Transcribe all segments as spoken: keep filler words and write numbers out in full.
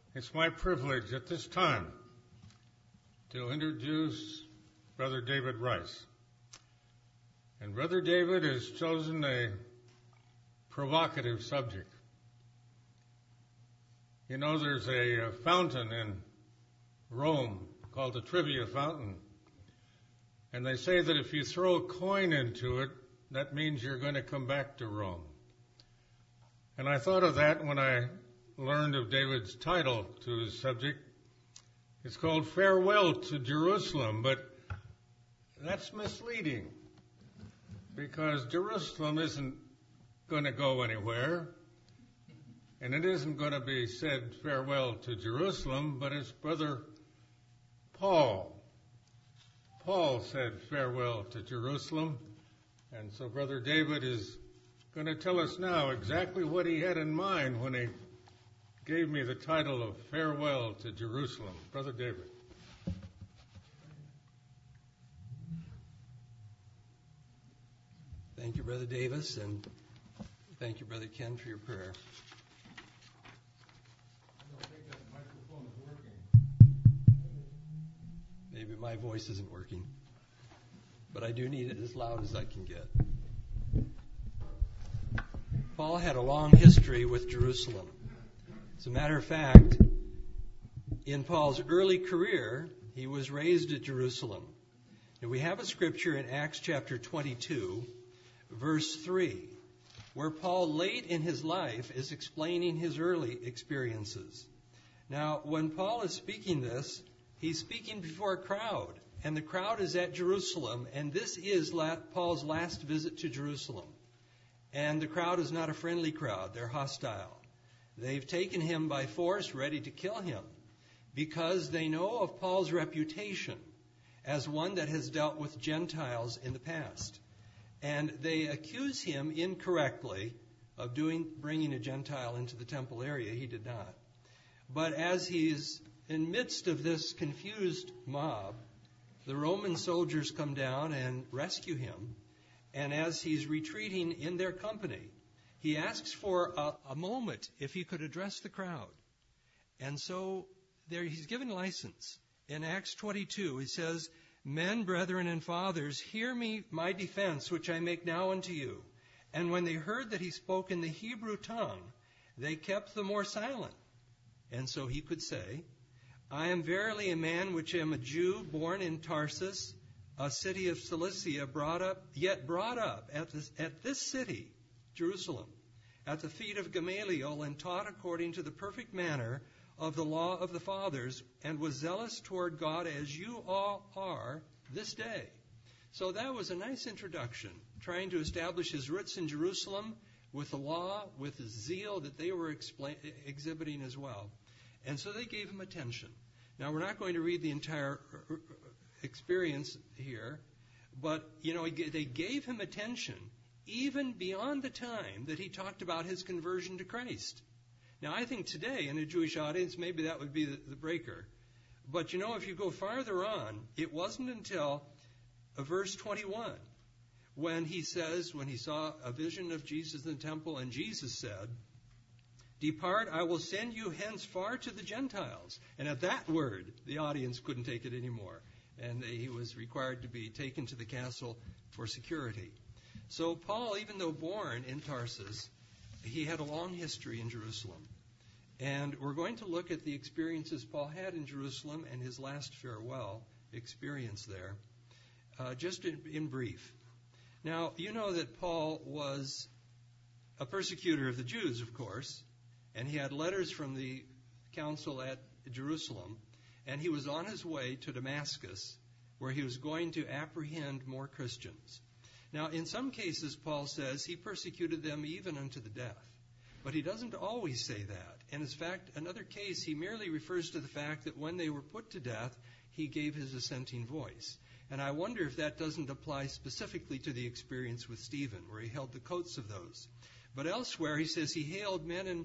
It's my privilege at this time to introduce Brother David Rice. And Brother David has chosen a provocative subject. You know, there's a, a fountain in Rome called the Trivia Fountain. And they say that if you throw a coin into it, that means you're going to come back to Rome. And I thought of that when I learned of David's title to his subject. It's called Farewell to Jerusalem, but that's misleading because Jerusalem isn't going to go anywhere, and it isn't going to be said farewell to Jerusalem, but it's Brother Paul. Paul said farewell to Jerusalem, and so Brother David is going to tell us now exactly what he had in mind when he gave me the title of Farewell to Jerusalem. Brother David. Thank you, Brother Davis, and thank you, Brother Ken, for your prayer. I don't think that microphone is working. Maybe my voice isn't working, but I do need it as loud as I can get. Paul had a long history with Jerusalem. As a matter of fact, in Paul's early career, he was raised at Jerusalem. And we have a scripture in Acts chapter twenty-two, verse three, where Paul late in his life is explaining his early experiences. Now, when Paul is speaking this, he's speaking before a crowd, and the crowd is at Jerusalem, and this is Paul's last visit to Jerusalem. And the crowd is not a friendly crowd. They're hostile. They've taken him by force, ready to kill him, because they know of Paul's reputation as one that has dealt with Gentiles in the past. And they accuse him incorrectly of doing, bringing a Gentile into the temple area. He did not. But as he's in midst of this confused mob, the Roman soldiers come down and rescue him. And as he's retreating in their company, he asks for a, a moment if he could address the crowd. And so there he's given license. In Acts twenty-two, he says, "Men, brethren, and fathers, hear me my defense, which I make now unto you." And when they heard that he spoke in the Hebrew tongue, they kept the more silent. And so he could say, "I am verily a man which am a Jew, born in Tarsus, a city of Cilicia, brought up, yet brought up at this, at this city, Jerusalem, at the feet of Gamaliel, and taught according to the perfect manner of the law of the fathers, and was zealous toward God as you all are this day." So that was a nice introduction, trying to establish his roots in Jerusalem with the law, with the zeal that they were explain, exhibiting as well. And so they gave him attention. Now, we're not going to read the entire experience here, but, you know, they gave him attention even beyond the time that he talked about his conversion to Christ. Now, I think today in a Jewish audience, maybe that would be the, the breaker. But, you know, if you go farther on, it wasn't until uh, verse twenty-one when he says, when he saw a vision of Jesus in the temple, and Jesus said, "Depart, I will send you hence far to the Gentiles." And at that word, the audience couldn't take it anymore. And he was required to be taken to the castle for security. So Paul, even though born in Tarsus, he had a long history in Jerusalem. And we're going to look at the experiences Paul had in Jerusalem and his last farewell experience there, uh, just in, in brief. Now, you know that Paul was a persecutor of the Jews, of course, and he had letters from the council at Jerusalem, and he was on his way to Damascus, where he was going to apprehend more Christians. Now, in some cases, Paul says he persecuted them even unto the death. But he doesn't always say that. And in fact, another case, he merely refers to the fact that when they were put to death, he gave his assenting voice. And I wonder if that doesn't apply specifically to the experience with Stephen, where he held the coats of those. But elsewhere, he says he hailed men and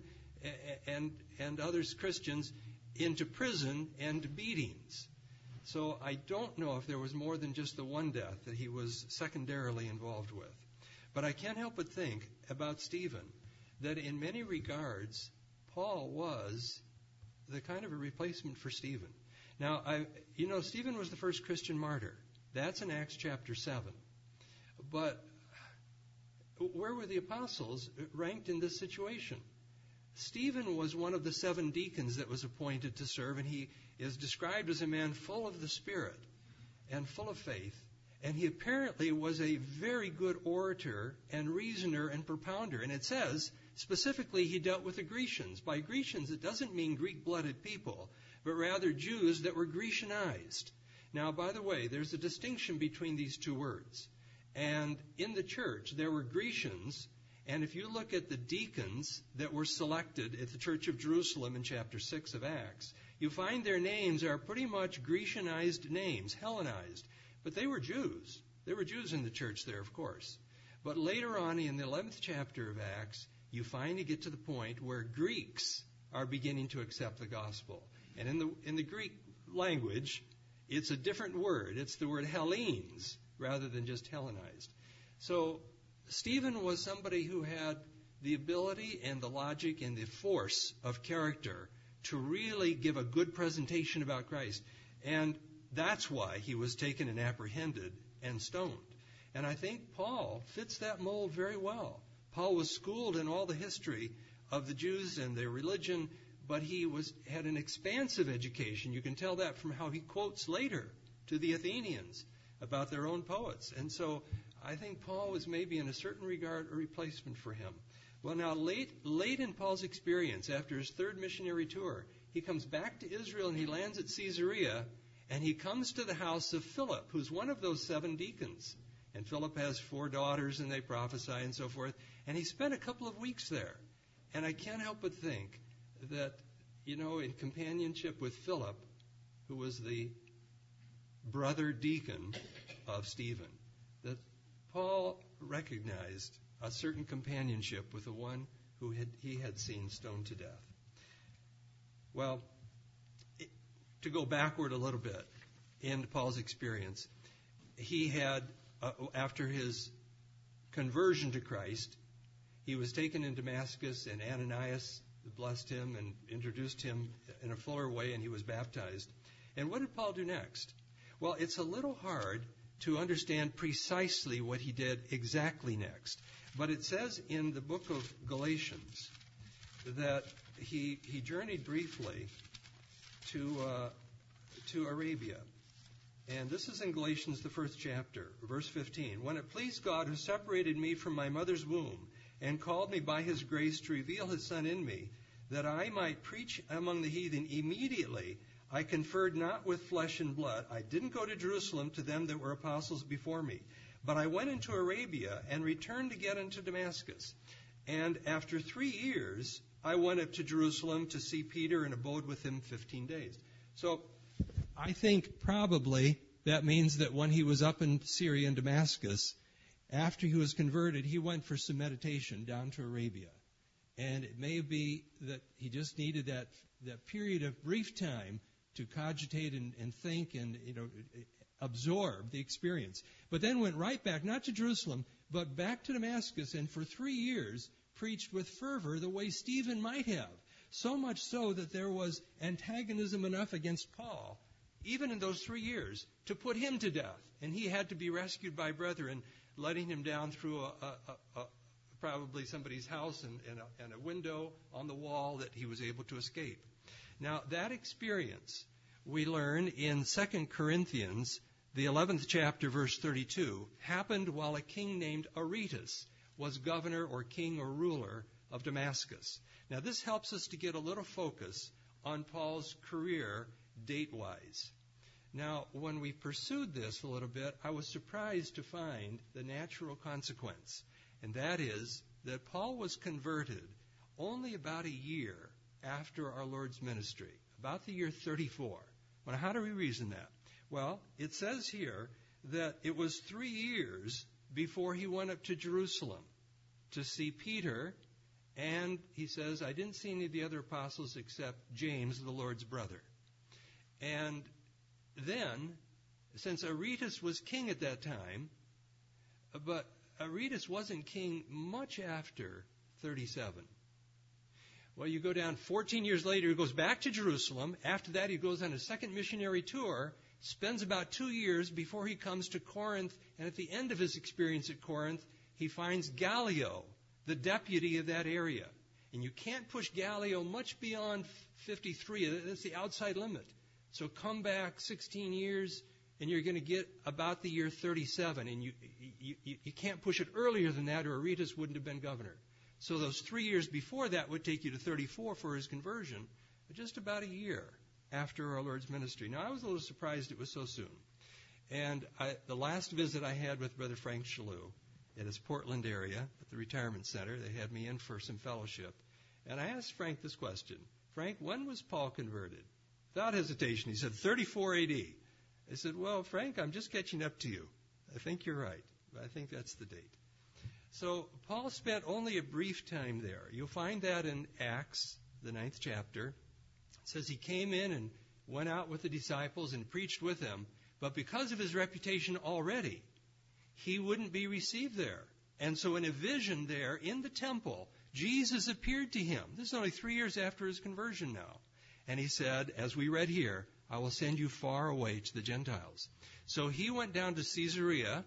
and and others, Christians, into prison and beatings. So I don't know if there was more than just the one death that he was secondarily involved with. But I can't help but think about Stephen, that in many regards, Paul was the kind of a replacement for Stephen. Now, I, you know, Stephen was the first Christian martyr. That's in Acts chapter seven. But where were the apostles ranked in this situation? Stephen was one of the seven deacons that was appointed to serve, and he is described as a man full of the Spirit and full of faith. And he apparently was a very good orator and reasoner and propounder. And it says, specifically, he dealt with the Grecians. By Grecians, it doesn't mean Greek-blooded people, but rather Jews that were Grecianized. Now, by the way, there's a distinction between these two words. And in the church, there were Grecians. And if you look at the deacons that were selected at the Church of Jerusalem in chapter six of Acts, you find their names are pretty much Grecianized names, Hellenized. But they were Jews. There were Jews in the church there, of course. But later on in the eleventh chapter of Acts, you finally get to the point where Greeks are beginning to accept the gospel. And in the in the Greek language, it's a different word. It's the word Hellenes rather than just Hellenized. So Stephen was somebody who had the ability and the logic and the force of character to really give a good presentation about Christ. And that's why he was taken and apprehended and stoned. And I think Paul fits that mold very well. Paul was schooled in all the history of the Jews and their religion, but he was had an expansive education. You can tell that from how he quotes later to the Athenians about their own poets. And so I think Paul was maybe in a certain regard a replacement for him. Well, now, late, late in Paul's experience, after his third missionary tour, he comes back to Israel and he lands at Caesarea, and he comes to the house of Philip, who's one of those seven deacons. And Philip has four daughters, and they prophesy and so forth. And he spent a couple of weeks there. And I can't help but think that, you know, in companionship with Philip, who was the brother deacon of Stephen, that Paul recognized a certain companionship with the one who had, he had seen stoned to death. Well, it, to go backward a little bit in Paul's experience, he had, uh, after his conversion to Christ, he was taken in Damascus, and Ananias blessed him and introduced him in a fuller way, and he was baptized. And what did Paul do next? Well, it's a little hard to understand precisely what he did exactly next. But it says in the book of Galatians that he he journeyed briefly to uh, to Arabia. And this is in Galatians, the first chapter, verse fifteen. When it pleased God, who separated me from my mother's womb and called me by his grace to reveal his Son in me, that I might preach among the heathen, immediately I conferred not with flesh and blood. I didn't go to Jerusalem to them that were apostles before me, but I went into Arabia and returned again into Damascus. And after three years, I went up to Jerusalem to see Peter and abode with him fifteen days. So I think probably that means that when he was up in Syria and Damascus, after he was converted, he went for some meditation down to Arabia. And it may be that he just needed that that period of brief time to cogitate and, and think and, you know, absorb the experience. But then went right back, not to Jerusalem, but back to Damascus, and for three years preached with fervor the way Stephen might have. So much so that there was antagonism enough against Paul, even in those three years, to put him to death. And he had to be rescued by brethren, letting him down through a, a, a, a probably somebody's house and, and, a, and a window on the wall that he was able to escape. Now, that experience we learn in Second Corinthians, the eleventh chapter, verse thirty-two, happened while a king named Aretas was governor or king or ruler of Damascus. Now, this helps us to get a little focus on Paul's career date-wise. Now, when we pursued this a little bit, I was surprised to find the natural consequence, and that is that Paul was converted only about a year after our Lord's ministry, about the year thirty-four. Well, how do we reason that? Well, it says here that it was three years before he went up to Jerusalem to see Peter, and he says, I didn't see any of the other apostles except James, the Lord's brother. And then, since Aretas was king at that time, but Aretas wasn't king much after thirty-seven. Well, you go down fourteen years later, he goes back to Jerusalem. After that, he goes on a second missionary tour, spends about two years before he comes to Corinth. And at the end of his experience at Corinth, he finds Gallio, the deputy of that area. And you can't push Gallio much beyond fifty-three. That's the outside limit. So come back sixteen years, and you're going to get about the year thirty-seven. And you, you, you, you can't push it earlier than that, or Aretas wouldn't have been governor. So those three years before that would take you to thirty-four for his conversion, but just about a year after our Lord's ministry. Now, I was a little surprised it was so soon. And I, the last visit I had with Brother Frank Shalou at his Portland area at the retirement center, they had me in for some fellowship. And I asked Frank this question. Frank, when was Paul converted? Without hesitation, he said thirty-four A D. I said, well, Frank, I'm just catching up to you. I think you're right. I think that's the date. So Paul spent only a brief time there. You'll find that in Acts, the ninth chapter. It says he came in and went out with the disciples and preached with them. But because of his reputation already, he wouldn't be received there. And so in a vision there in the temple, Jesus appeared to him. This is only three years after his conversion now. And he said, as we read here, I will send you far away to the Gentiles. So he went down to Caesarea,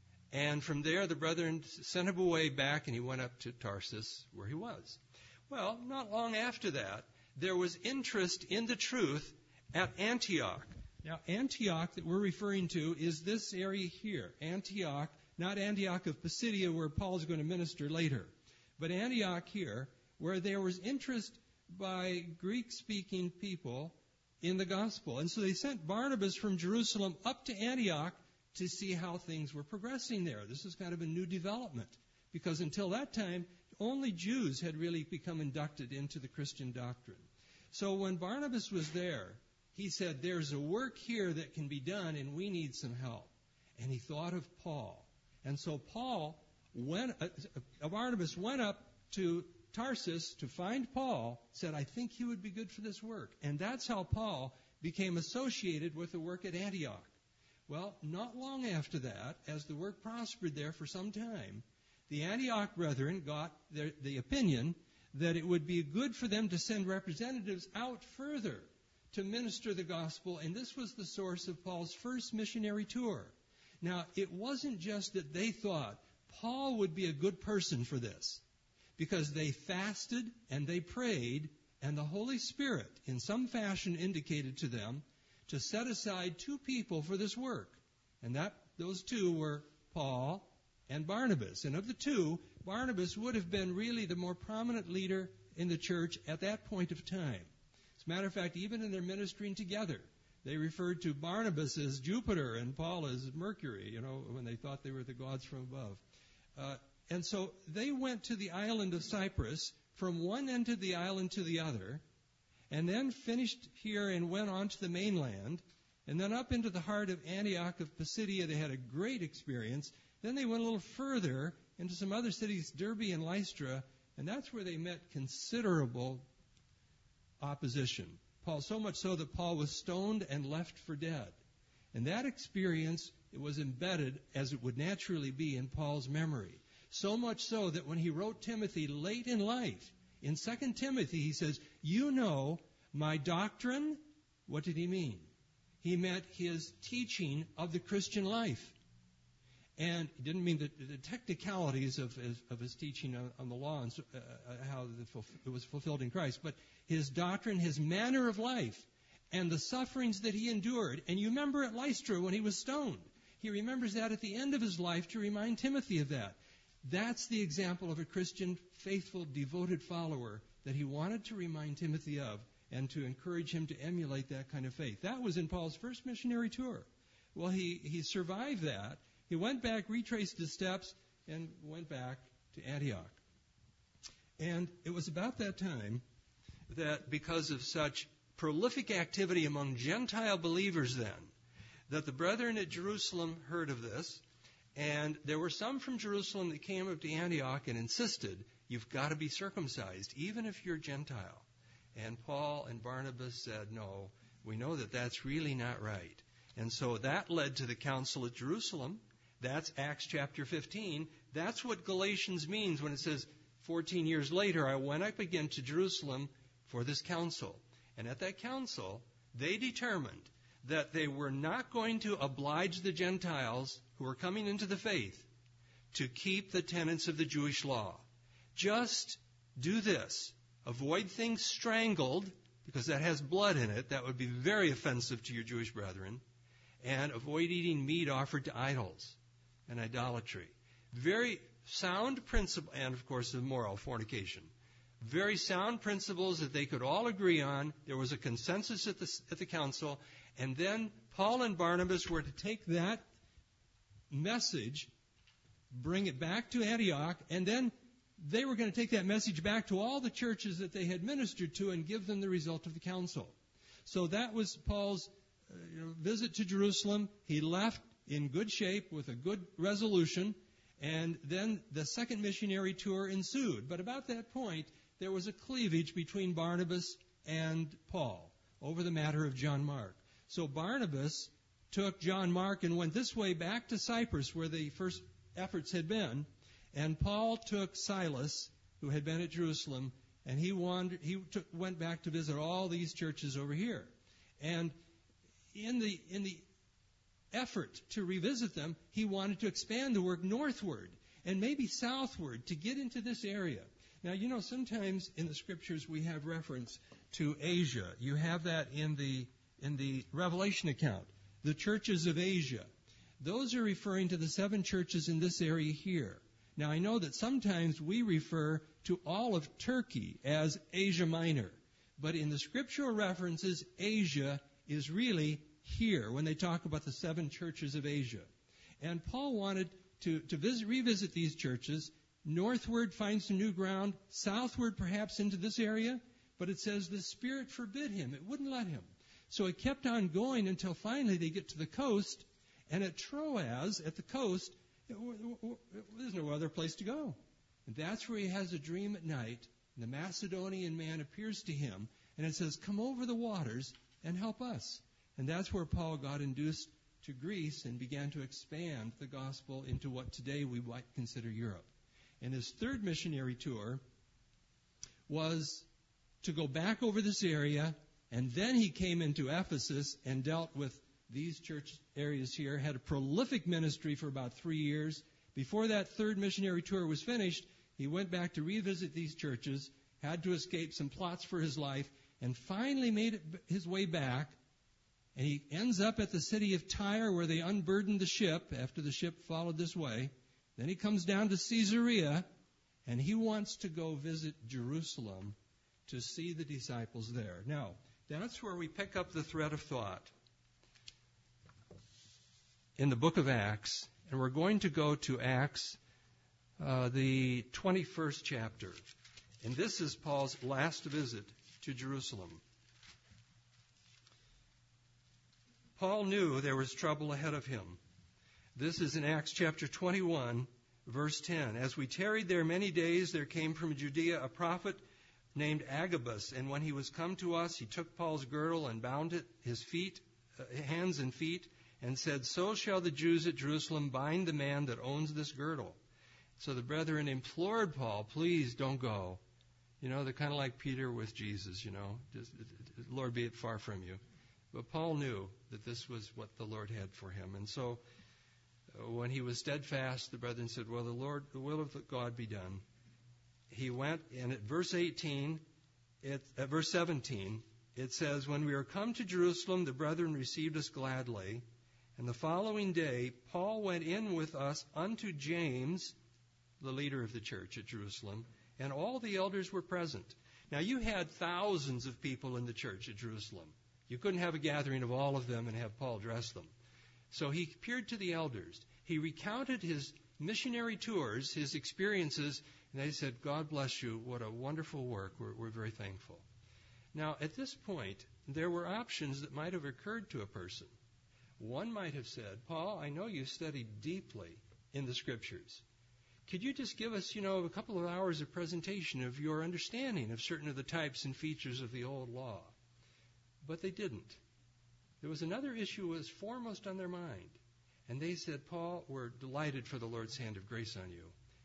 and from there the brethren sent him away back, and he went up to Tarsus where he was. Well, not long after that, there was interest in the truth at Antioch. Now, Antioch that we're referring to is this area here, Antioch, not Antioch of Pisidia where Paul's going to minister later, but Antioch here where there was interest by Greek-speaking people in the gospel. And so they sent Barnabas from Jerusalem up to Antioch to see how things were progressing there. This is kind of a new development because until that time, only Jews had really become inducted into the Christian doctrine. So when Barnabas was there, he said, there's a work here that can be done and we need some help. And he thought of Paul. And so Paul went, uh, Barnabas went up to Tarsus to find Paul, said, I think he would be good for this work. And that's how Paul became associated with the work at Antioch. Well, not long after that, as the work prospered there for some time, the Antioch brethren got their, the opinion that it would be good for them to send representatives out further to minister the gospel, and this was the source of Paul's first missionary tour. Now, it wasn't just that they thought Paul would be a good person for this, because they fasted and they prayed, and the Holy Spirit, in some fashion, indicated to them to set aside two people for this work. And that those two were Paul and Barnabas. And of the two, Barnabas would have been really the more prominent leader in the church at that point of time. As a matter of fact, even in their ministering together, they referred to Barnabas as Jupiter and Paul as Mercury, you know, when they thought they were the gods from above. Uh, and so they went to the island of Cyprus, from one end of the island to the other, and then finished here and went on to the mainland, and then up into the heart of Antioch of Pisidia. They had a great experience. Then they went a little further into some other cities, Derbe and Lystra, and that's where they met considerable opposition. Paul, so much so that Paul was stoned and left for dead. And that experience, it was embedded, as it would naturally be, in Paul's memory. So much so that when he wrote Timothy late in life, in Second Timothy, he says, you know my doctrine. What did he mean? He meant his teaching of the Christian life. And he didn't mean the, the technicalities of, of his teaching on, on the law and uh, how it was fulfilled in Christ, but his doctrine, his manner of life, and the sufferings that he endured. And you remember at Lystra when he was stoned. He remembers that at the end of his life to remind Timothy of that. That's the example of a Christian, faithful, devoted follower that he wanted to remind Timothy of and to encourage him to emulate that kind of faith. That was in Paul's first missionary tour. Well, he, he survived that. He went back, retraced his steps, and went back to Antioch. And it was about that time that because of such prolific activity among Gentile believers then, that the brethren at Jerusalem heard of this, and there were some from Jerusalem that came up to Antioch and insisted, you've got to be circumcised, even if you're Gentile. And Paul and Barnabas said, no, we know that that's really not right. And so that led to the council at Jerusalem. That's Acts chapter fifteen. That's what Galatians means when it says fourteen years later, I went up again to Jerusalem for this council. And at that council, they determined that they were not going to oblige the Gentiles who were coming into the faith to keep the tenets of the Jewish law. Just do this. Avoid things strangled, because that has blood in it. That would be very offensive to your Jewish brethren. And avoid eating meat offered to idols and idolatry. Very sound principle, and of course immoral, fornication. Very sound principles that they could all agree on. There was a consensus at the, at the council. And then Paul and Barnabas were to take that message, bring it back to Antioch, and then they were going to take that message back to all the churches that they had ministered to and give them the result of the council. So that was Paul's uh, you know, visit to Jerusalem. He left in good shape with a good resolution, and then the second missionary tour ensued. But about that point, there was a cleavage between Barnabas and Paul over the matter of John Mark. So Barnabas took John Mark and went this way back to Cyprus, where the first efforts had been, and Paul took Silas, who had been at Jerusalem, and he wandered, he took, went back to visit all these churches over here. And in the in the effort to revisit them, he wanted to expand the work northward and maybe southward to get into this area. Now, you know, sometimes in the Scriptures we have reference to Asia. You have that in the in the Revelation account, the churches of Asia. Those are referring to the seven churches in this area here. Now, I know that sometimes we refer to all of Turkey as Asia Minor, but in the scriptural references, Asia is really here when they talk about the seven churches of Asia. And Paul wanted to, to visit, revisit these churches, northward find some new ground, southward perhaps into this area, but it says the Spirit forbid him. It wouldn't let him. So he kept on going until finally they get to the coast, and at Troas, at the coast, there's no other place to go. And that's where he has a dream at night, and the Macedonian man appears to him, and it says, come over the waters and help us. And that's where Paul got induced to Greece and began to expand the gospel into what today we might consider Europe. And his third missionary tour was to go back over this area, and then he came into Ephesus and dealt with these church areas here, had a prolific ministry for about three years. Before that third missionary tour was finished, he went back to revisit these churches, had to escape some plots for his life, and finally made it his way back. And he ends up at the city of Tyre, where they unburdened the ship after the ship followed this way. Then he comes down to Caesarea, and he wants to go visit Jerusalem to see the disciples there. Now, that's where we pick up the thread of thought in the book of Acts, and we're going to go to Acts, uh, the twenty-first chapter. And this is Paul's last visit to Jerusalem. Paul knew there was trouble ahead of him. This is in Acts chapter twenty-one, verse ten. As we tarried there many days, there came from Judea a prophet named Agabus, and when he was come to us, he took Paul's girdle and bound it, his feet, uh, hands and feet, and said, so shall the Jews at Jerusalem bind the man that owns this girdle. So the brethren implored Paul, please don't go. You know, they're kind of like Peter with Jesus, you know, just, Lord, be it far from you. But Paul knew that this was what the Lord had for him. And so uh, when he was steadfast, the brethren said, well, the Lord, the will of God be done. He went, and at verse eighteen, it, at verse seventeen, it says, when we were come to Jerusalem, the brethren received us gladly. And the following day, Paul went in with us unto James, the leader of the church at Jerusalem, and all the elders were present. Now, you had thousands of people in the church at Jerusalem. You couldn't have a gathering of all of them and have Paul address them. So he appeared to the elders. He recounted his missionary tours, his experiences, and they said, God bless you. What a wonderful work. We're, we're very thankful. Now, at this point, there were options that might have occurred to a person. One might have said, Paul, I know you studied deeply in the Scriptures. Could you just give us, you know, a couple of hours of presentation of your understanding of certain of the types and features of the old law? But they didn't. There was another issue that was foremost on their mind. And they said, Paul, we're delighted for the Lord's hand of grace on you.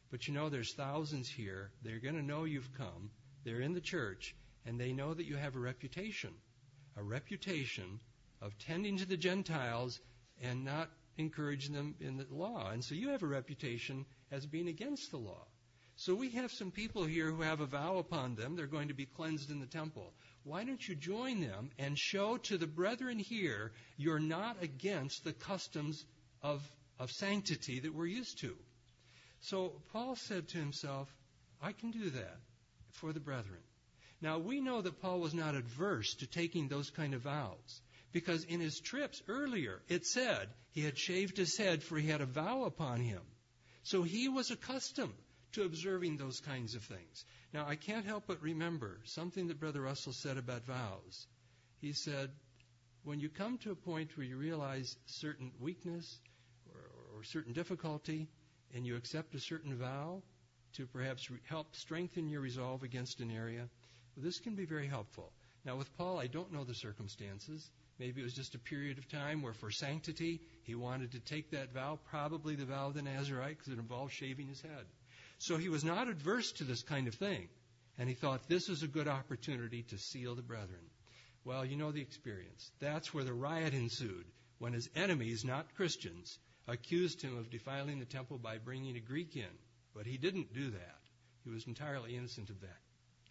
But you know, there's thousands here. They're going to know you've come. They're in the church, and they know that you have a reputation, a reputation of tending to the Gentiles and not encouraging them in the law. And so you have a reputation as being against the law. So we have some people here who have a vow upon them. They're going to be cleansed in the temple. Why don't you join them and show to the brethren here you're not against the customs of, of sanctity that we're used to? So Paul said to himself, I can do that for the brethren. Now, we know that Paul was not adverse to taking those kind of vows, because in his trips earlier, it said he had shaved his head, for he had a vow upon him. So he was accustomed to observing those kinds of things. Now, I can't help but remember something that Brother Russell said about vows. He said, when you come to a point where you realize certain weakness or, or certain difficulty, and you accept a certain vow to perhaps re- help strengthen your resolve against an area, well, this can be very helpful. Now, with Paul, I don't know the circumstances. Maybe it was just a period of time where for sanctity he wanted to take that vow, probably the vow of the Nazarite, because it involved shaving his head. So he was not adverse to this kind of thing, and he thought this is a good opportunity to seal the brethren. Well, you know the experience. That's where the riot ensued, when his enemies, not Christians, accused him of defiling the temple by bringing a Greek in. But he didn't do that. He was entirely innocent of that.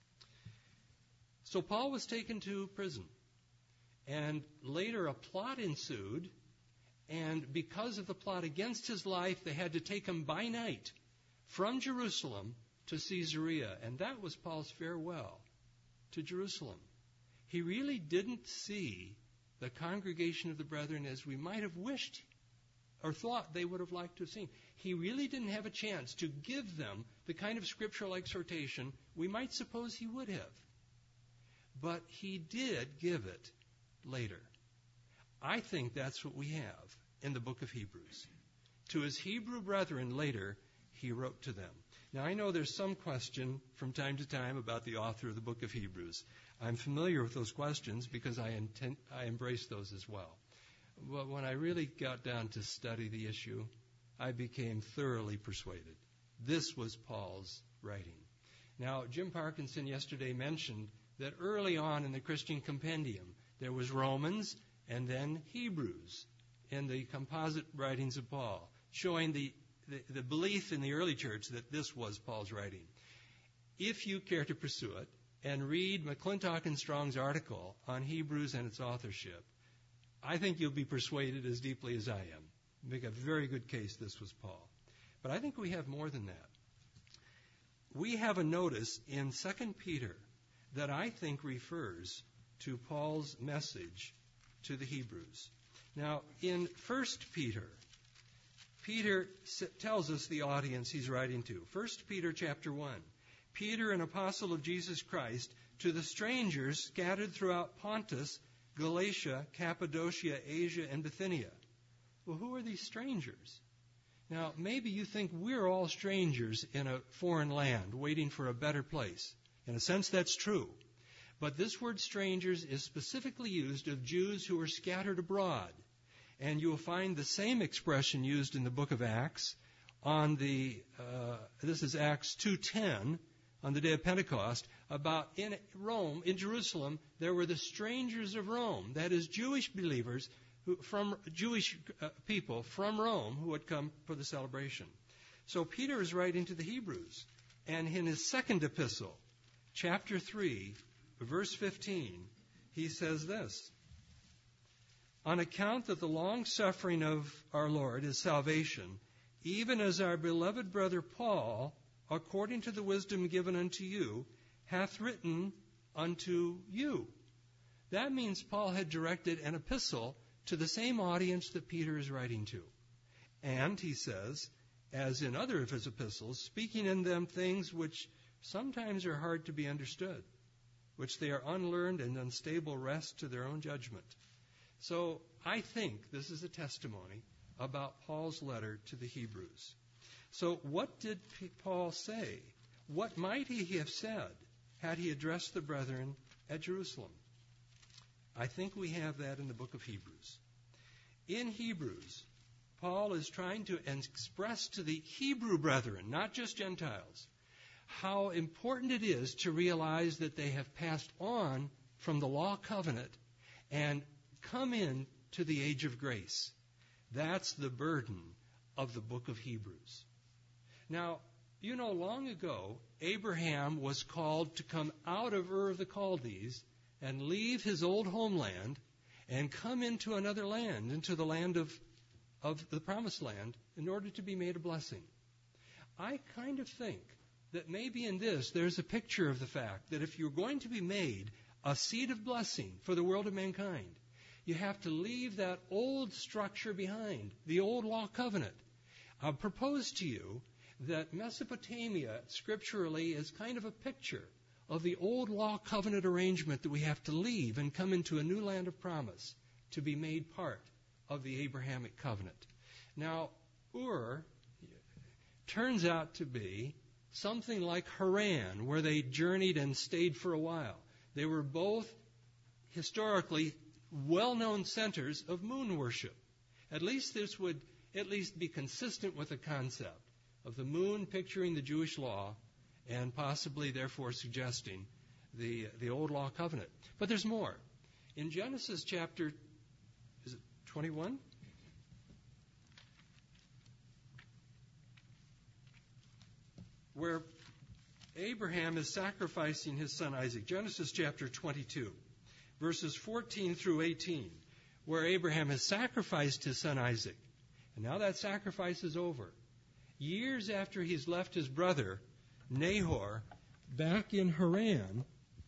So Paul was taken to prison. And later a plot ensued. And because of the plot against his life, they had to take him by night from Jerusalem to Caesarea. And that was Paul's farewell to Jerusalem. He really didn't see the congregation of the brethren as we might have wished or thought they would have liked to have seen. He really didn't have a chance to give them the kind of scriptural exhortation we might suppose he would have. But he did give it later. I think that's what we have in the book of Hebrews. To his Hebrew brethren later, he wrote to them. Now, I know there's some question from time to time about the author of the book of Hebrews. I'm familiar with those questions because I, intend, I embrace those as well. But when I really got down to study the issue, I became thoroughly persuaded. This was Paul's writing. Now, Jim Parkinson yesterday mentioned that early on in the Christian compendium, there was Romans and then Hebrews in the composite writings of Paul, showing the, the, the belief in the early church that this was Paul's writing. If you care to pursue it and read McClintock and Strong's article on Hebrews and its authorship, I think you'll be persuaded as deeply as I am. Make a very good case this was Paul. But I think we have more than that. We have a notice in Second Peter that I think refers to Paul's message to the Hebrews. Now, in First Peter, Peter tells us the audience he's writing to. First Peter chapter one. Peter, an apostle of Jesus Christ, to the strangers scattered throughout Pontus, Galatia, Cappadocia, Asia, and Bithynia. Well, who are these strangers? Now, maybe you think we're all strangers in a foreign land waiting for a better place. In a sense, that's true. But this word strangers is specifically used of Jews who were scattered abroad. And you will find the same expression used in the book of Acts on the, uh, this is Acts two ten, on the day of Pentecost, about in Rome, in Jerusalem, there were the strangers of Rome, that is, Jewish believers who, from Jewish uh, people from Rome who had come for the celebration. So Peter is writing to the Hebrews, and in his second epistle, chapter three, verse fifteen, he says this: on account of the long suffering of our Lord is salvation, even as our beloved brother Paul, according to the wisdom given unto you, hath written unto you. That means Paul had directed an epistle to the same audience that Peter is writing to. And, he says, as in other of his epistles, speaking in them things which sometimes are hard to be understood, which they are unlearned and unstable rest to their own judgment. So I think this is a testimony about Paul's letter to the Hebrews. So what did Paul say? What might he have said had he addressed the brethren at Jerusalem? I think we have that in the book of Hebrews. In Hebrews, Paul is trying to express to the Hebrew brethren, not just Gentiles, how important it is to realize that they have passed on from the law covenant and come in to the age of grace. That's the burden of the book of Hebrews. Now, you know, long ago, Abraham was called to come out of Ur of the Chaldees and leave his old homeland and come into another land, into the land of, of the promised land, in order to be made a blessing. I kind of think that maybe in this there's a picture of the fact that if you're going to be made a seed of blessing for the world of mankind, you have to leave that old structure behind, the old law covenant. I'll propose to you that Mesopotamia, scripturally, is kind of a picture of the old law covenant arrangement that we have to leave and come into a new land of promise to be made part of the Abrahamic covenant. Now, Ur turns out to be something like Haran, where they journeyed and stayed for a while. They were both historically well-known centers of moon worship. At least this would at least be consistent with the concept of the moon picturing the Jewish law and possibly, therefore, suggesting the, the old law covenant. But there's more. In Genesis chapter, is it twenty-one? Where Abraham is sacrificing his son Isaac. Genesis chapter twenty-two, verses fourteen through eighteen, where Abraham has sacrificed his son Isaac. And now that sacrifice is over. Years after he's left his brother, Nahor, back in Haran,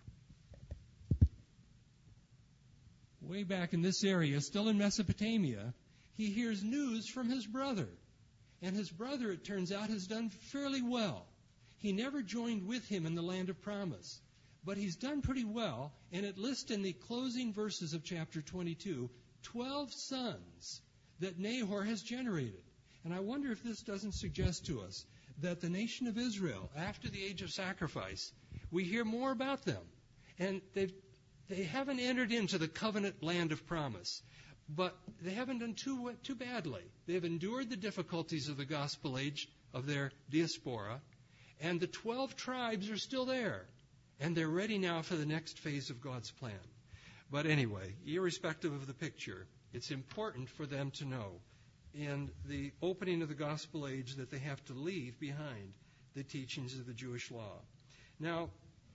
way back in this area, still in Mesopotamia, he hears news from his brother. And his brother, it turns out, has done fairly well. He never joined with him in the land of promise, but he's done pretty well, and it lists in the closing verses of chapter twenty-two, twelve sons that Nahor has generated. And I wonder if this doesn't suggest to us that the nation of Israel, after the age of sacrifice, we hear more about them. And they've, they haven't entered into the covenant land of promise, but they haven't done too, too badly. They've endured the difficulties of the gospel age, of their diaspora, and the twelve tribes are still there, and they're ready now for the next phase of God's plan. But anyway, irrespective of the picture, it's important for them to know in the opening of the gospel age that they have to leave behind the teachings of the Jewish law. Now,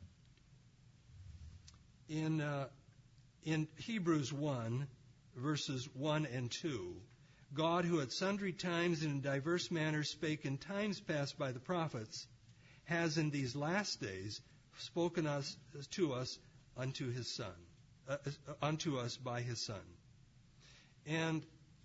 in uh, in Hebrews one, verses one and two, God, who at sundry times and in diverse manners spake in times past by the prophets, has in these last days spoken us to us unto his Son, uh, unto us by his Son. And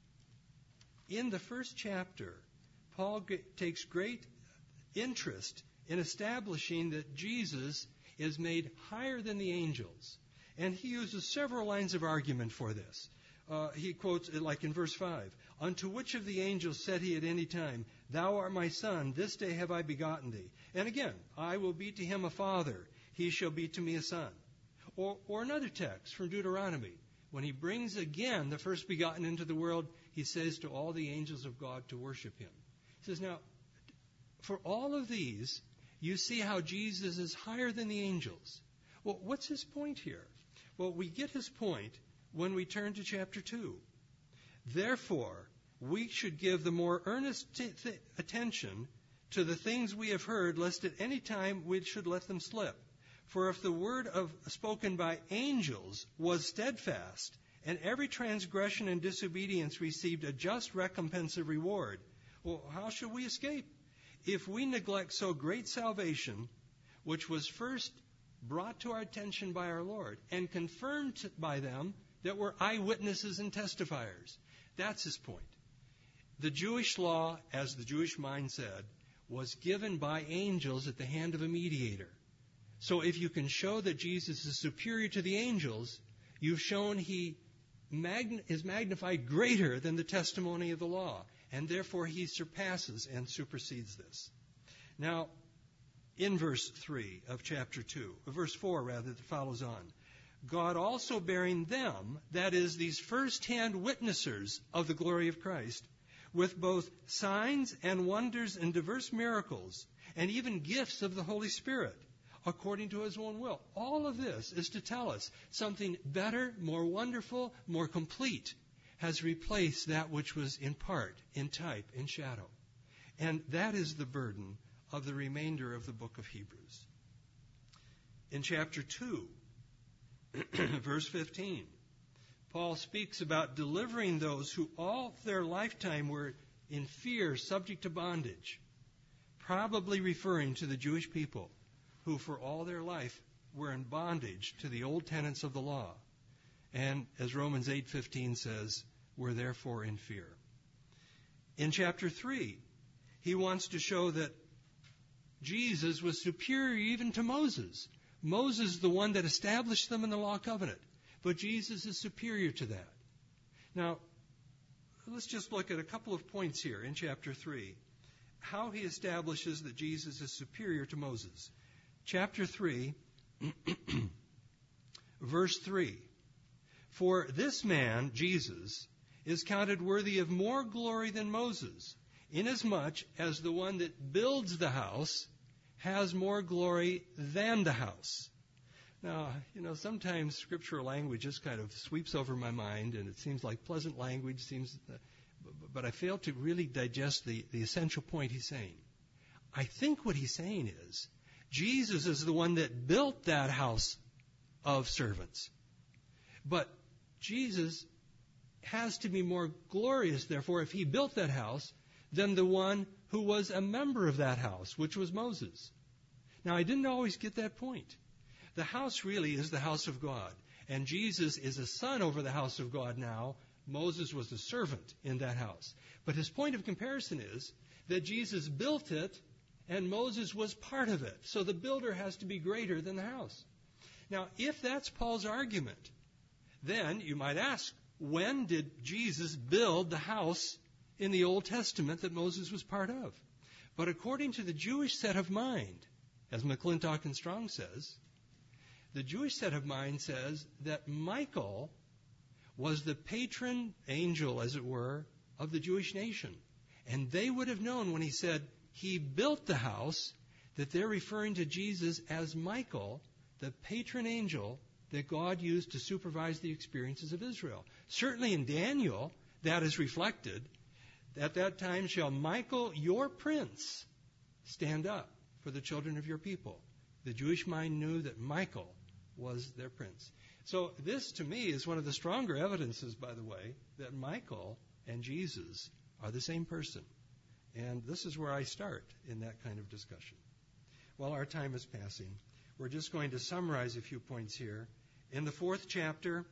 in the first chapter, Paul g- takes great interest in establishing that Jesus is made higher than the angels. And he uses several lines of argument for this. Uh, he quotes it like in verse five, unto which of the angels said he at any time, Thou art my son, this day have I begotten thee. And again, I will be to him a father, he shall be to me a son. Or, or another text from Deuteronomy, when he brings again the first begotten into the world, he says to all the angels of God to worship him. He says, now, for all of these, you see how Jesus is higher than the angels. Well, what's his point here? Well, we get his point when we turn to chapter two. Therefore, we should give the more earnest t- th- attention to the things we have heard, lest at any time we should let them slip. For if the word of spoken by angels was steadfast, and every transgression and disobedience received a just recompense of reward, well, how shall we escape? If we neglect so great salvation, which was first brought to our attention by our Lord, and confirmed by them that were eyewitnesses and testifiers. That's his point. The Jewish law, as the Jewish mind said, was given by angels at the hand of a mediator. So if you can show that Jesus is superior to the angels, you've shown he magn- is magnified greater than the testimony of the law, and therefore he surpasses and supersedes this. Now, in verse three of chapter two, verse four rather, that follows on, God also bearing them, that is, these first-hand witnessers of the glory of Christ, with both signs and wonders and diverse miracles, and even gifts of the Holy Spirit, according to his own will. All of this is to tell us something better, more wonderful, more complete has replaced that which was in part, in type, in shadow. And that is the burden of the remainder of the book of Hebrews. In chapter two, verse fifteen, Paul speaks about delivering those who all their lifetime were in fear, subject to bondage, probably referring to the Jewish people who for all their life were in bondage to the old tenets of the law. And as Romans eight fifteen says, were therefore in fear. In chapter three, he wants to show that Jesus was superior even to Moses. Moses, the one that established them in the law covenant. But Jesus is superior to that. Now, let's just look at a couple of points here in chapter three. How he establishes that Jesus is superior to Moses. Chapter three, verse three. For this man, Jesus, is counted worthy of more glory than Moses, inasmuch as the one that builds the house has more glory than the house. Now, you know, sometimes scriptural language just kind of sweeps over my mind, and it seems like pleasant language, seems, uh, but I fail to really digest the, the essential point he's saying. I think what he's saying is, Jesus is the one that built that house of servants. But Jesus has to be more glorious, therefore, if he built that house, than the one who was a member of that house, which was Moses. Now, I didn't always get that point. The house really is the house of God, and Jesus is a son over the house of God now. Moses was a servant in that house. But his point of comparison is that Jesus built it, and Moses was part of it. So the builder has to be greater than the house. Now, if that's Paul's argument, then you might ask, when did Jesus build the house in the Old Testament that Moses was part of? But according to the Jewish set of mind, as McClintock and Strong says, the Jewish set of mind says that Michael was the patron angel, as it were, of the Jewish nation. And they would have known when he said he built the house that they're referring to Jesus as Michael, the patron angel that God used to supervise the experiences of Israel. Certainly in Daniel, that is reflected. At that time shall Michael, your prince, stand up for the children of your people. The Jewish mind knew that Michael was their prince. So this, to me, is one of the stronger evidences, by the way, that Michael and Jesus are the same person. And this is where I start in that kind of discussion. Well, our time is passing. We're just going to summarize a few points here. In the fourth chapter,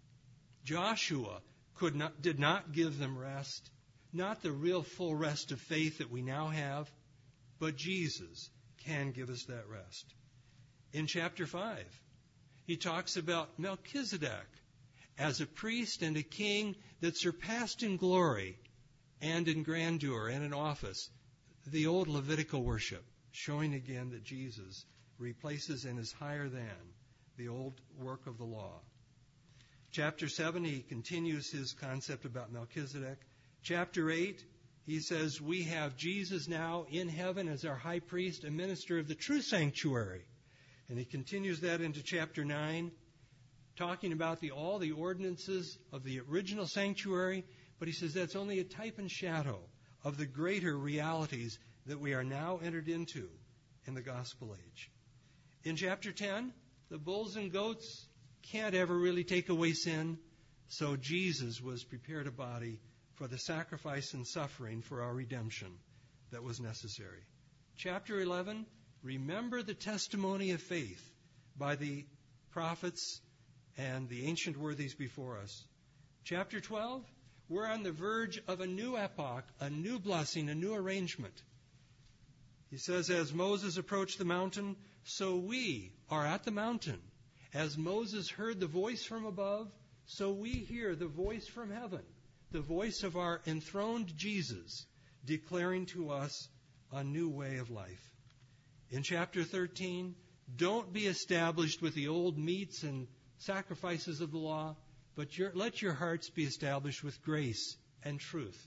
Joshua could not, did not give them rest, not the real full rest of faith that we now have, but Jesus can give us that rest. In chapter five, he talks about Melchizedek as a priest and a king that surpassed in glory and in grandeur and in office the old Levitical worship, showing again that Jesus replaces and is higher than the old work of the law. Chapter seven, he continues his concept about Melchizedek. Chapter eight, he says we have Jesus now in heaven as our high priest, a minister of the true sanctuary. And he continues that into chapter nine, talking about the, all the ordinances of the original sanctuary, but he says that's only a type and shadow of the greater realities that we are now entered into in the gospel age. In chapter ten, the bulls and goats can't ever really take away sin, so Jesus was prepared a body for the sacrifice and suffering for our redemption that was necessary. Chapter eleven, remember the testimony of faith by the prophets and the ancient worthies before us. Chapter twelve, we're on the verge of a new epoch, a new blessing, a new arrangement. He says, as Moses approached the mountain, so we are at the mountain. As Moses heard the voice from above, so we hear the voice from heaven, the voice of our enthroned Jesus, declaring to us a new way of life. In chapter thirteen, don't be established with the old meats and sacrifices of the law, but your, let your hearts be established with grace and truth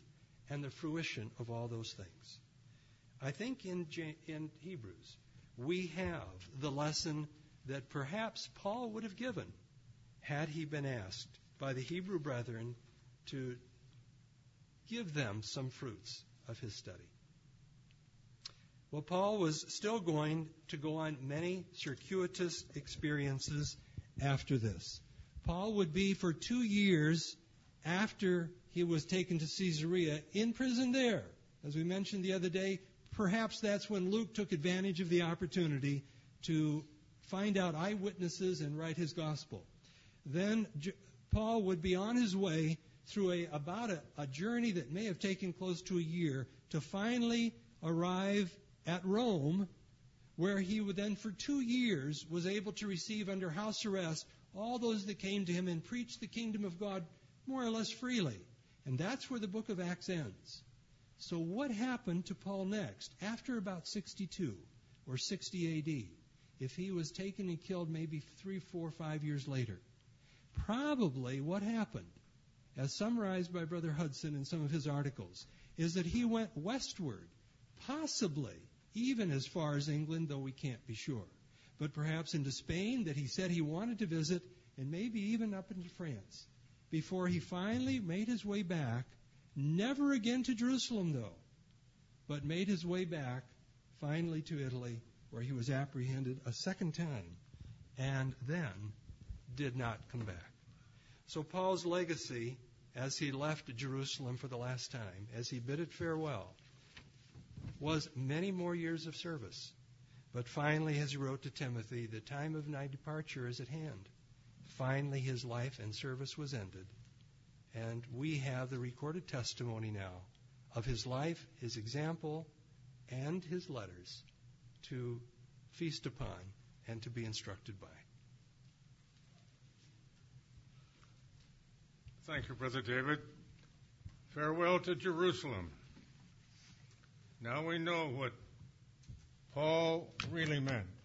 and the fruition of all those things. I think in, in Hebrews, we have the lesson that perhaps Paul would have given had he been asked by the Hebrew brethren to give them some fruits of his study. Well, Paul was still going to go on many circuitous experiences after this. Paul would be for two years after he was taken to Caesarea in prison there. As we mentioned the other day, perhaps that's when Luke took advantage of the opportunity to find out eyewitnesses and write his gospel. Then J- Paul would be on his way through a, about a, a journey that may have taken close to a year to finally arrive at Rome, where he would then for two years was able to receive under house arrest all those that came to him and preach the kingdom of God more or less freely. And that's where the book of Acts ends. So what happened to Paul next, after about sixty-two or sixty A D, if he was taken and killed maybe three, four, five years later? Probably what happened, as summarized by Brother Hudson in some of his articles, is that he went westward, possibly even as far as England, though we can't be sure, but perhaps into Spain that he said he wanted to visit, and maybe even up into France, before he finally made his way back, never again to Jerusalem though, but made his way back finally to Italy, where he was apprehended a second time, and then did not come back. So Paul's legacy, as he left Jerusalem for the last time, as he bid it farewell, was many more years of service. But finally, as he wrote to Timothy, the time of my departure is at hand. Finally, his life and service was ended. And we have the recorded testimony now of his life, his example, and his letters to feast upon and to be instructed by. Thank you, Brother David. Farewell to Jerusalem. Now we know what Paul really meant.